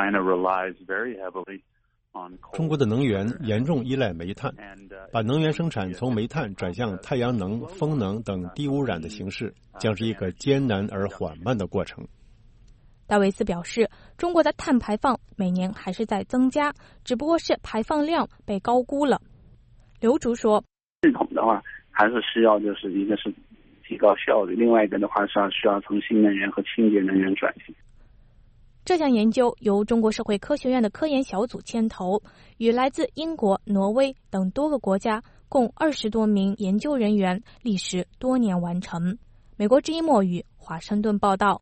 中国的能源严重依赖煤炭，把能源生产从煤炭转向太阳能、风能等低污染的形式，将是一个艰难而缓慢的过程。 戴维斯表示，中国的碳排放每年还是在增加，只不过是排放量被高估了。刘竹说， 系统的话还是需要就是一个是提高效率，另外一个的话是要需要从新能源和清洁能源转型。 这项研究由中国社会科学院的科研小组牵头，与来自英国、挪威等多个国家共二十多名研究人员，历时多年完成。美国之音墨语华盛顿报道。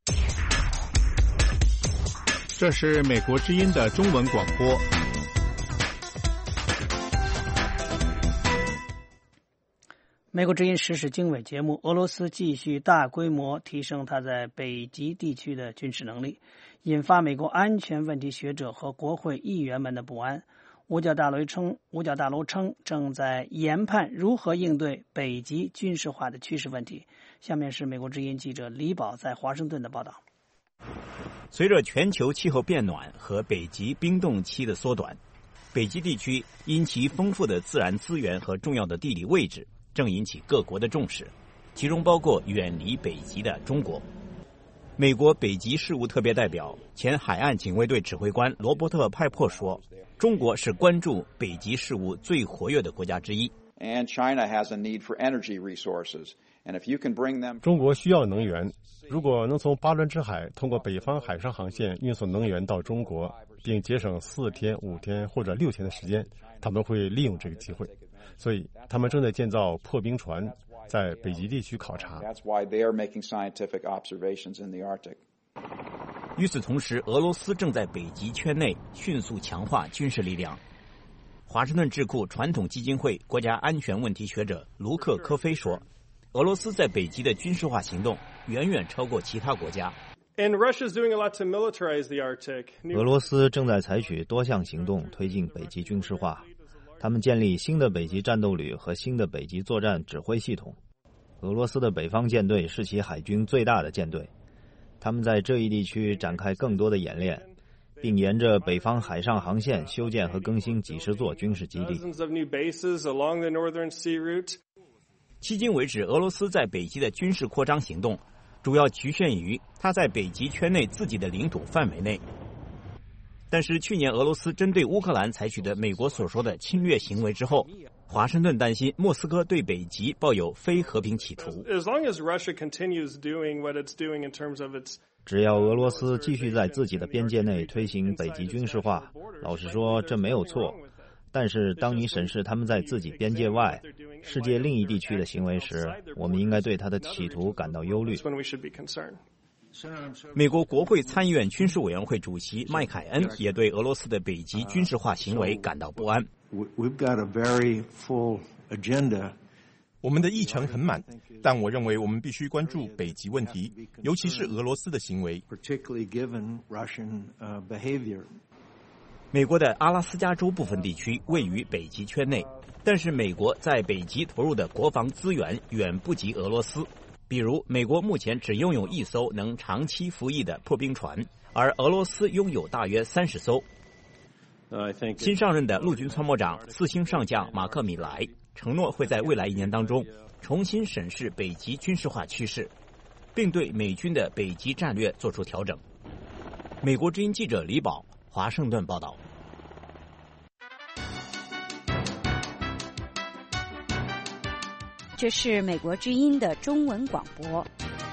这是美国之音的中文广播。 美国之音时事经纬节目，俄罗斯继续大规模提升它在北极地区的军事能力，引发美国安全问题学者和国会议员们的不安。五角大楼称，五角大楼称正在研判如何应对北极军事化的趋势问题。下面是美国之音记者李宝在华盛顿的报道。 随着全球气候变暖和北极冰冻期的缩短，北极地区因其丰富的自然资源和重要的地理位置，正引起各国的重视，其中包括远离北极的中国。美国北极事务特别代表、前海岸警卫队指挥官罗伯特·派珀说，中国是关注北极事务最活跃的国家之一。 And China has a need for energy resources, and if you can bring them... 中国需要能源，如果能从巴伦支海通过北方海上航线运送能源到中国，并节省四天、五天或者六天的时间，他们会利用这个机会。所以，他们正在建造破冰船，在北极地区考察。 That's why they are making scientific observations in the Arctic. 与此同时，俄罗斯正在北极圈内迅速强化军事力量。华盛顿智库传统基金会国家安全问题学者卢克·科菲说，俄罗斯在北极的军事化行动远远超过其他国家。 俄罗斯正在采取多项行动推进北极军事化。他们建立新的北极战斗旅和新的北极作战指挥系统。俄罗斯的北方舰队是其海军最大的舰队，他们在这一地区展开更多的演练，并沿着北方海上航线修建和更新几十座军事基地。 迄今为止，俄罗斯在北极的军事扩张行动主要局限于它在北极圈内自己的领土范围内。但是去年俄罗斯针对乌克兰采取的美国所说的侵略行为之后，华盛顿担心莫斯科对北极抱有非和平企图。 只要俄罗斯继续在自己的边界内推行北极军事化，老实说这没有错。但是当你审视他们在自己边界外、世界另一地区的行为时，我们应该对他的企图感到忧虑。 美国国会参议院军事委员会主席麦凯恩也对俄罗斯的北极军事化行为感到不安。 我们的议程很满，但我认为我们必须关注北极问题，尤其是俄罗斯的行为。 美国的阿拉斯加州部分地区位于北极圈内，但是美国在北极投入的国防资源远不及俄罗斯。比如，美国目前只拥有一艘能长期服役的破冰船，而俄罗斯拥有大约三十艘。新上任的陆军参谋长四星上将马克·米莱承诺会在未来一年当中重新审视北极军事化趋势，并对美军的北极战略做出调整。美国之音记者李宝，华盛顿报道。 这是美国之音的中文广播。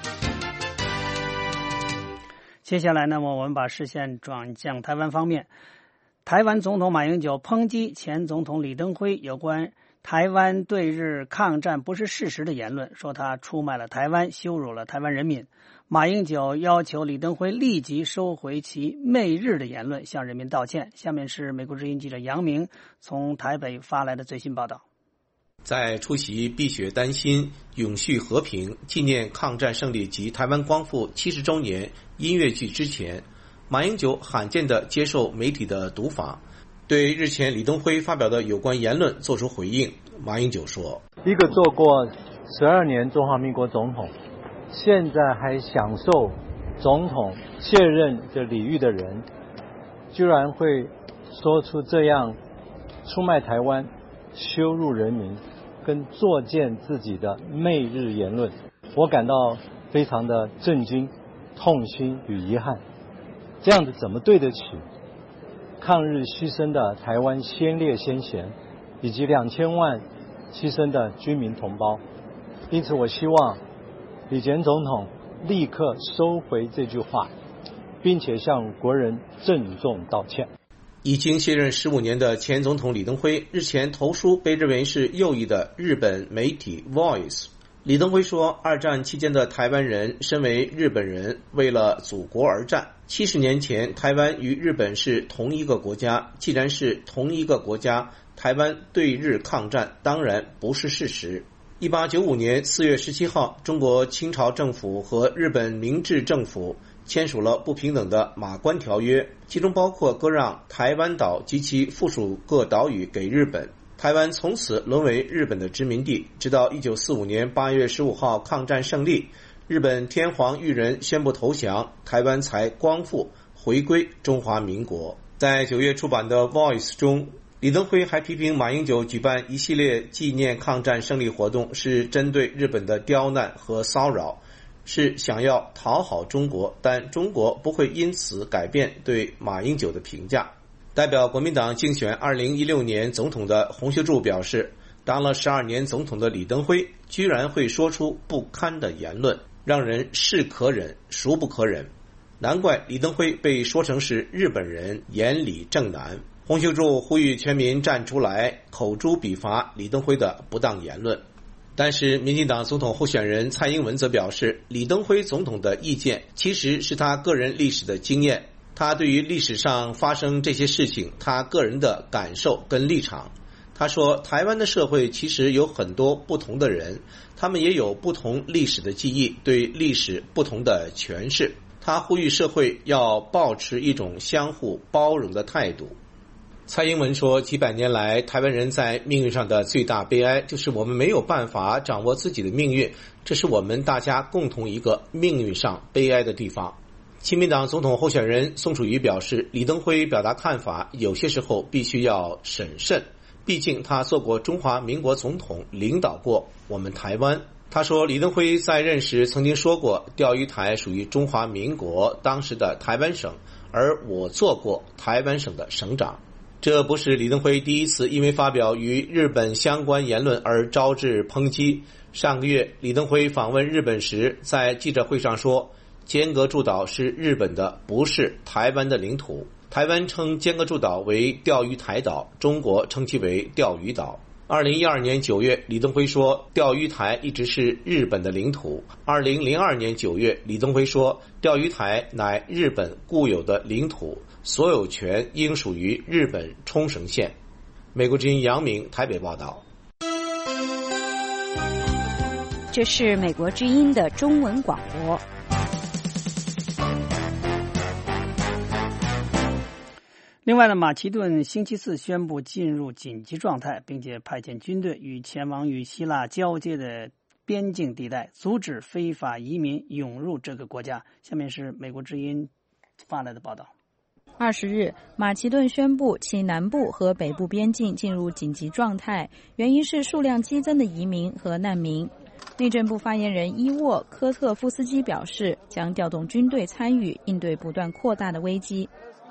接下来呢，我们把视线转向台湾方面。台湾总统马英九抨击前总统李登辉有关台湾对日抗战不是事实的言论，说他出卖了台湾，羞辱了台湾人民。马英九要求李登辉立即收回其媚日的言论，向人民道歉。下面是美国之音记者杨明从台北发来的最新报道。 在出席碧血丹心永续和平纪念抗战胜利及台湾光复七十周年音乐剧之前，马英九罕见地接受媒体的读访，对日前李登辉发表的有关言论做出回应。马英九说， 一个做过十二年中华民国总统，现在还享受总统卸任的礼遇的人，居然会说出这样出卖台湾、羞辱人民跟作践自己的媚日言论，我感到非常的震惊、痛心与遗憾。这样子怎么对得起抗日牺牲的台湾先烈先贤以及两千万牺牲的军民同胞？因此我希望李前总统立刻收回这句话，并且向国人郑重道歉。 已经卸任十五年的前总统李登辉日前投书被认为是右翼的日本媒体 Voice。 李登辉说，二战期间的台湾人身为日本人，为了祖国而战。七十年前台湾与日本是同一个国家，既然是同一个国家，台湾对日抗战当然不是事实。 一八九五年四月十七号，中国清朝政府和日本明治政府签署了不平等的马关条约，其中包括割让台湾岛及其附属各岛屿给日本。台湾从此沦为日本的殖民地，直到一九四五年八月十五号抗战胜利，日本天皇裕仁宣布投降，台湾才光复回归中华民国。在九月出版的《Voice》中，李登辉还批评马英九举办一系列纪念抗战胜利活动是针对日本的刁难和骚扰，是想要讨好中国，但中国不会因此改变对马英九的评价。代表国民党竞选二零一六年总统的洪秀柱表示，当了十二年总统的李登辉居然会说出不堪的言论，让人是可忍孰不可忍，难怪李登辉被说成是日本人眼里正南。洪秀柱呼吁全民站出来口诛笔伐李登辉的不当言论。但是民进党总统候选人蔡英文则表示，李登辉总统的意见其实是他个人历史的经验，他对于历史上发生这些事情他个人的感受跟立场。他说，台湾的社会其实有很多不同的人，他们也有不同历史的记忆，对历史不同的诠释。他呼吁社会要保持一种相互包容的态度。蔡英文说，几百年来台湾人在命运上的最大悲哀就是我们没有办法掌握自己的命运，这是我们大家共同一个命运上悲哀的地方。亲民党总统候选人宋楚瑜表示，李登辉表达看法有些时候必须要审慎，毕竟他做过中华民国总统，领导过我们台湾。他说，李登辉在任时曾经说过，钓鱼台属于中华民国当时的台湾省，而我做过台湾省的省长。这不是李登辉第一次因为发表与日本相关言论而招致抨击。上个月李登辉访问日本时，在记者会上说，尖阁诸岛是日本的，不是台湾的领土。台湾称尖阁诸岛为钓鱼台岛，中国称其为钓鱼岛。二零一二年九月，李登辉说钓鱼台一直是日本的领土。二零零二年九月，李登辉说钓鱼台乃日本固有的领土，所有权应属于日本冲绳县。美国之音杨明台北报道。 这是美国之音的中文广播。 另外呢，马其顿星期四宣布进入紧急状态，并且派遣军队与前往与希腊交接的边境地带，阻止非法移民涌入这个国家。下面是美国之音发来的报道。 二十日，马其顿宣布其南部和北部边境进入紧急状态，原因是数量激增的移民和难民。内政部发言人伊沃·科特夫斯基表示，将调动军队参与应对不断扩大的危机。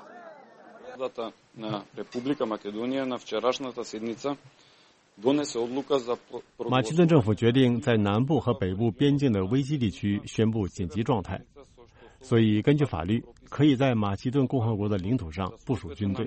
马其顿政府决定在南部和北部边境的危机地区宣布紧急状态，所以根据法律，可以在马其顿共和国的领土上部署军队。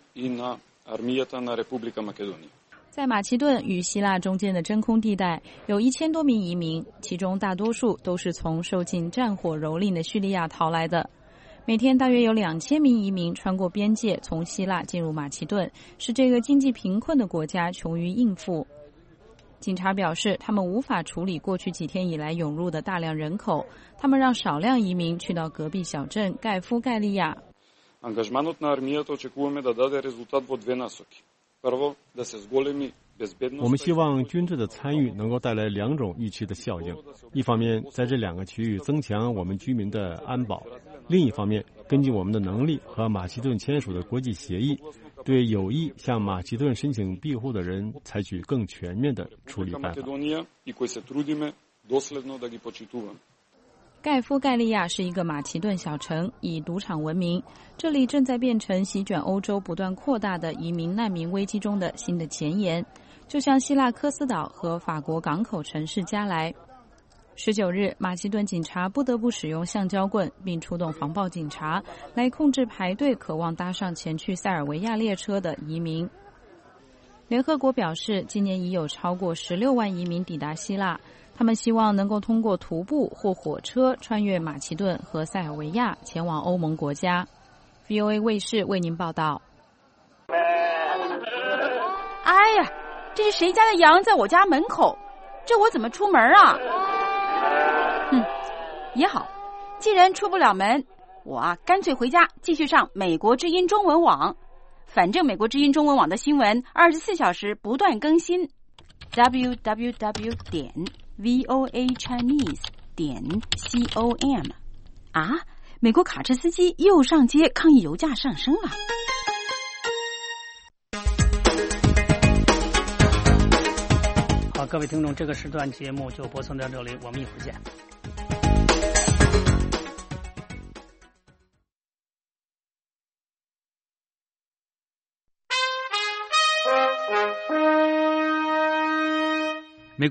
在马其顿与希腊中间的真空地带，有一千多名移民，其中大多数都是从受尽战火蹂躏的叙利亚逃来的。每天大约有两千名移民穿过边界，从希腊进入马其顿，使这个经济贫困的国家穷于应付。警察表示，他们无法处理过去几天以来涌入的大量人口，他们让少量移民去到隔壁小镇盖夫盖利亚。 我们希望军队的参与能够带来两种预期的效应，一方面在这两个区域增强我们居民的安保，另一方面根据我们的能力和马其顿签署的国际协议，对有意向马其顿申请庇护的人采取更全面的处理办法。 盖夫盖利亚是一个马其顿小城，以赌场闻名。这里正在变成席卷欧洲不断扩大的移民难民危机中的新的前沿，就像希腊科斯岛和法国港口城市加莱。十九日，马其顿警察不得不使用橡胶棍，并出动防暴警察来控制排队渴望搭上前去塞尔维亚列车的移民。联合国表示，今年已有超过十六万移民抵达希腊，他们希望能够通过徒步或火车穿越马其顿和塞尔维亚前往欧盟国家。V O A 卫视为您报道。 哎呀，这是谁家的羊在我家门口？ 这我怎么出门啊？嗯，也好，既然出不了门，我啊干脆回家继续上美国之音中文网。反正美国之音中文网的新闻二十四小时不断更新 ，w w w 点 v o a chinese 点 com 啊，美国卡车司机又上街抗议油价上升了。 好，各位听众，这个时段节目就播送到这里，我们一会儿见。